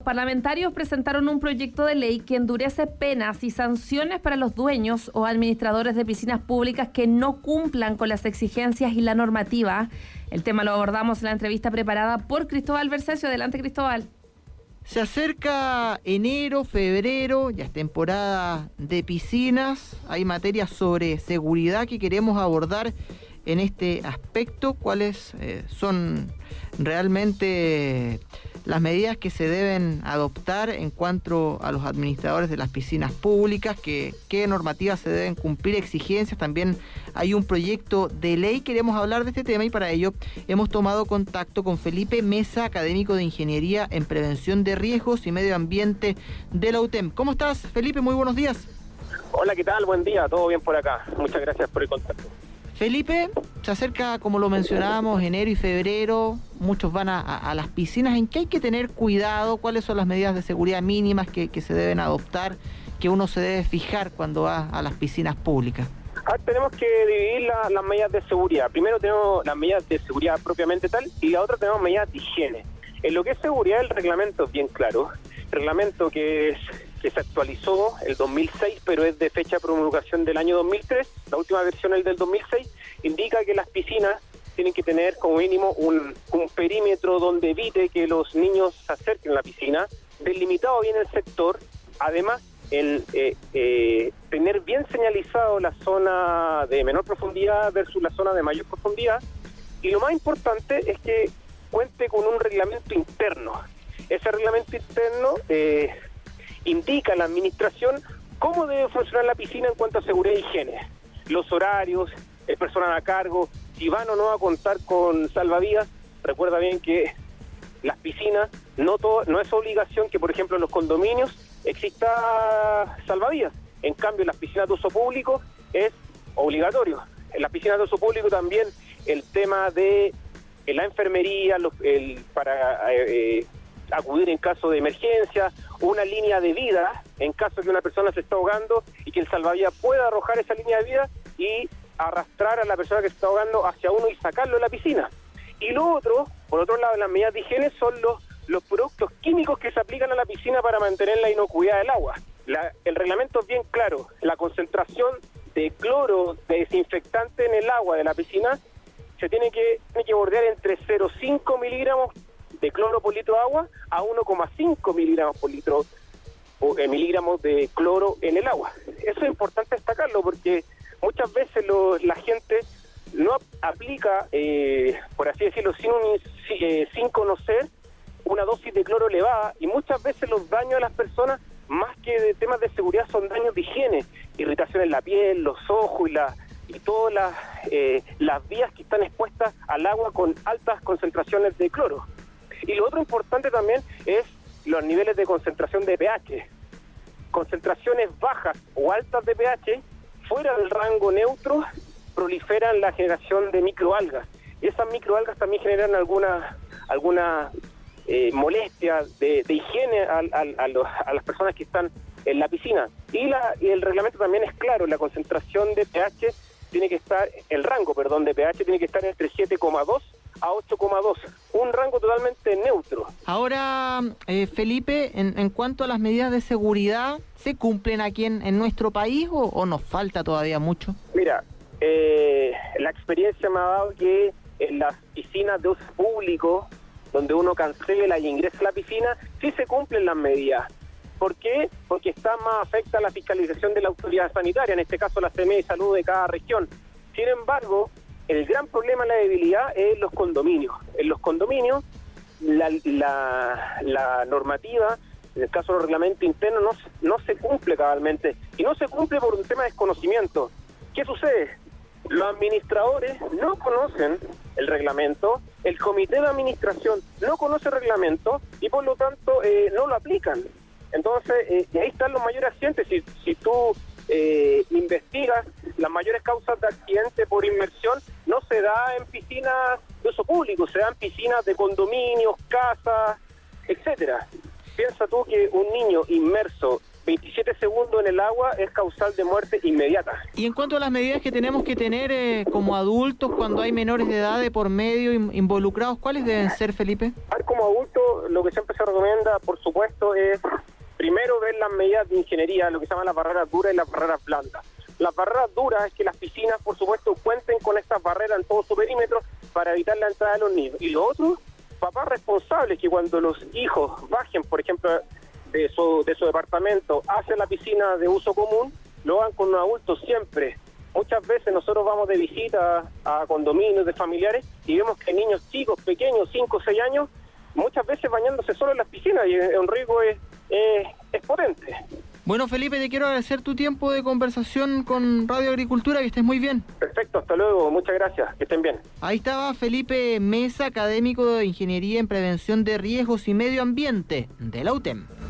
parlamentarios presentaron un proyecto de ley que endurece penas y sanciones para los dueños o administradores de piscinas públicas que no cumplan con las exigencias y la normativa. El tema lo abordamos en la entrevista preparada por Cristóbal Bercesio. Adelante, Cristóbal. Se acerca enero, febrero, ya es temporada de piscinas. Hay materias sobre seguridad que queremos abordar en este aspecto. ¿Cuáles son realmente las medidas que se deben adoptar en cuanto a los administradores de las piscinas públicas? ¿Qué normativas se deben cumplir? Exigencias. También hay un proyecto de ley. Queremos hablar de este tema y para ello hemos tomado contacto con Felipe Mesa, académico de Ingeniería en Prevención de Riesgos y Medio Ambiente de la UTEM. ¿Cómo estás, Felipe? Muy buenos días. Hola, ¿qué tal? Buen día, todo bien por acá. Muchas gracias por el contacto. Felipe, se acerca, como lo mencionábamos, enero y febrero, muchos van a las piscinas. ¿En qué hay que tener cuidado? ¿Cuáles son las medidas de seguridad mínimas que se deben adoptar, que uno se debe fijar cuando va a las piscinas públicas? Tenemos que dividir las medidas de seguridad. Primero tenemos las medidas de seguridad propiamente tal y la otra tenemos medidas de higiene. En lo que es seguridad, el reglamento es bien claro. Reglamento que se actualizó el 2006, pero es de fecha de promulgación del año 2003, la última versión es del 2006, indica que las piscinas tienen que tener como mínimo un perímetro donde evite que los niños se acerquen a la piscina, delimitado bien el sector, además el tener bien señalizado la zona de menor profundidad versus la zona de mayor profundidad, y lo más importante es que cuente con un reglamento interno. Ese reglamento interno indica a la administración cómo debe funcionar la piscina en cuanto a seguridad e higiene, los horarios, el personal a cargo, si van o no a contar con salvavidas. Recuerda bien que las piscinas no es obligación que, por ejemplo, en los condominios exista salvavidas. En cambio, en las piscinas de uso público es obligatorio. En las piscinas de uso público también el tema de la enfermería, para acudir en caso de emergencia, una línea de vida en caso de que una persona se está ahogando y que el salvavidas pueda arrojar esa línea de vida y arrastrar a la persona que se está ahogando hacia uno y sacarlo de la piscina. Y lo otro, por otro lado, las medidas de higiene son los productos químicos que se aplican a la piscina para mantener la inocuidad del agua. El reglamento es bien claro, la concentración de cloro, de desinfectante en el agua de la piscina se tiene que bordear entre 0,5 miligramos de cloro por litro de agua a 1,5 miligramos de cloro en el agua. Eso es importante destacarlo porque muchas veces la gente no aplica, por así decirlo, sin conocer una dosis de cloro elevada, y muchas veces los daños a las personas, más que de temas de seguridad, son daños de higiene, irritación en la piel, los ojos y todas las vías que están expuestas al agua con altas concentraciones de cloro. Y lo otro importante también es los niveles de concentración de pH. Concentraciones bajas o altas de pH, fuera del rango neutro, proliferan la generación de microalgas. Y esas microalgas también generan alguna molestia de higiene a las personas que están en la piscina. Y el reglamento también es claro, la concentración de pH tiene que estar, el rango, de pH tiene que estar entre 7,2 a 8,2, un rango totalmente neutro. Ahora, Felipe, en cuanto a las medidas de seguridad, ¿se cumplen aquí en nuestro país o nos falta todavía mucho? Mira, la experiencia me ha dado que en las piscinas de uso público, donde uno cancela y ingresa a la piscina, sí se cumplen las medidas. ¿Por qué? Porque está más afecta a la fiscalización de la autoridad sanitaria, en este caso la CME de salud de cada región. Sin embargo, el gran problema, la debilidad, es los condominios. En los condominios, la normativa, en el caso del reglamento interno, no se cumple cabalmente. Y no se cumple por un tema de desconocimiento. ¿Qué sucede? Los administradores no conocen el reglamento, el comité de administración no conoce el reglamento y por lo tanto no lo aplican. Entonces, y ahí están los mayores accidentes. Si tú investigas, las mayores causas de accidente por inmersión no se da en piscinas de uso público, se da en piscinas de condominios, casas, etcétera. Piensa tú que un niño inmerso 27 segundos en el agua es causal de muerte inmediata. Y en cuanto a las medidas que tenemos que tener como adultos cuando hay menores de edad de por medio involucrados, ¿cuáles deben ser, Felipe? Como como adultos, lo que siempre se recomienda, por supuesto, es primero ver las medidas de ingeniería, lo que se llama las barreras duras y las barreras blandas. Las barreras duras es que las piscinas, por supuesto, cuenten con estas barreras en todo su perímetro para evitar la entrada de los niños. Y lo otro, papás responsables que cuando los hijos bajen, por ejemplo, de su departamento hacia la piscina de uso común, lo hagan con un adulto siempre. Muchas veces nosotros vamos de visita a condominios de familiares y vemos que niños chicos, pequeños, 5 o 6 años, muchas veces bañándose solo en las piscinas y el riesgo es potente. Bueno, Felipe, te quiero agradecer tu tiempo de conversación con Radio Agricultura, que estés muy bien. Perfecto, hasta luego, muchas gracias, que estén bien. Ahí estaba Felipe Mesa, académico de Ingeniería en Prevención de Riesgos y Medio Ambiente de la UTEM.